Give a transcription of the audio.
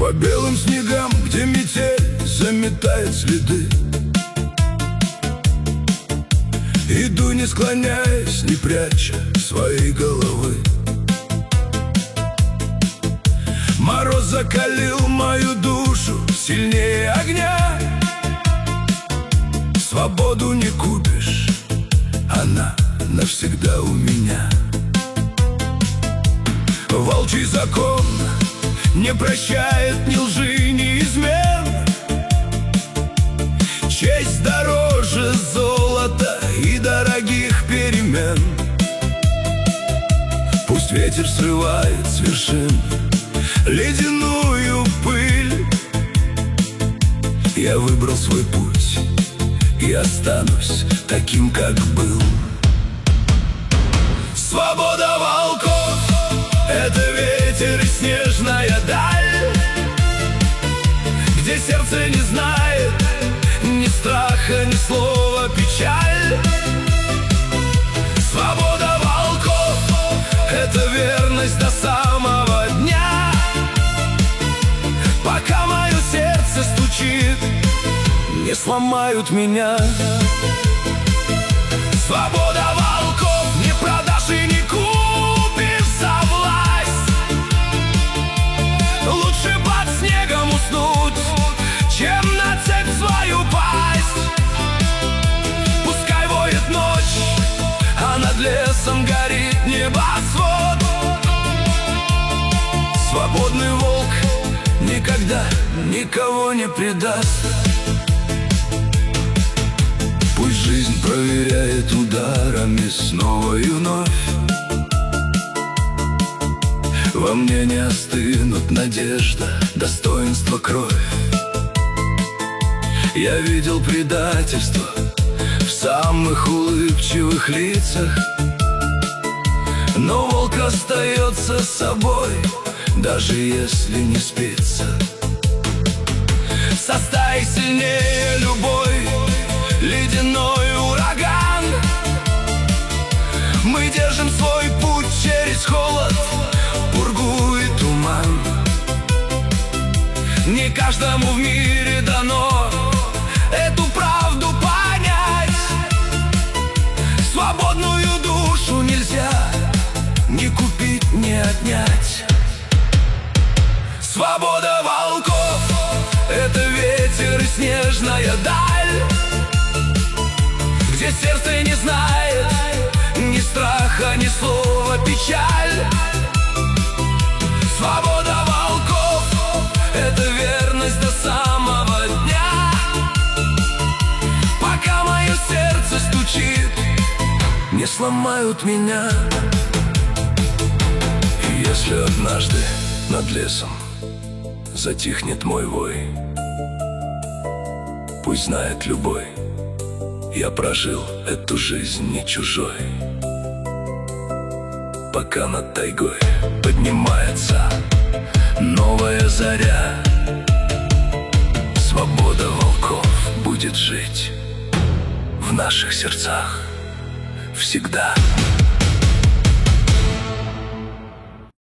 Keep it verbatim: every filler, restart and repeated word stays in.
По белым снегам, где метель заметает следы, иду, не склоняясь, не пряча своей головы. Мороз закалил мою душу сильнее огня. Свободу не купишь, она навсегда у меня. Волчий закон не прощает ни лжи, ни измен. Честь дороже золота и дорогих перемен. Пусть ветер срывает с вершин ледяную пыль, я выбрал свой путь и останусь таким, как был. Свобода волков — это ветер и снежная даль, где сердце не знает ни страха, ни слова печаль. Свобода волков — это верность до самого дня. Пока мое сердце стучит, не сломают меня. Свобода волков не продашь и не купишь за власть. Лучше под снегом уснуть, чем на цепь свою пасть. Пускай воет ночь, а над лесом горит небосвод. Свободный волк никогда никого не предаст. Пусть жизнь проверяет ударами снова и вновь, во мне не остынут надежда, достоинство, кровь. Я видел предательство в самых улыбчивых лицах, но волк остается собой, даже если не спится. Со стаей сильнее любой ледяной ураган. Мы держим свой путь через холод, пургу и туман. Не каждому в мире дано эту правду понять. Свободную душу нельзя ни купить, ни отнять. Свобода волков — это ветер и снежная даль, где сердце не знает ни страха, ни слова печаль. Свобода волков — это верность до самого дня. Пока мое сердце стучит, не сломают меня. И если однажды над лесом затихнет мой вой, пусть знает любой, я прожил эту жизнь не чужой. Пока над тайгой поднимается новая заря, свобода волков будет жить в наших сердцах всегда.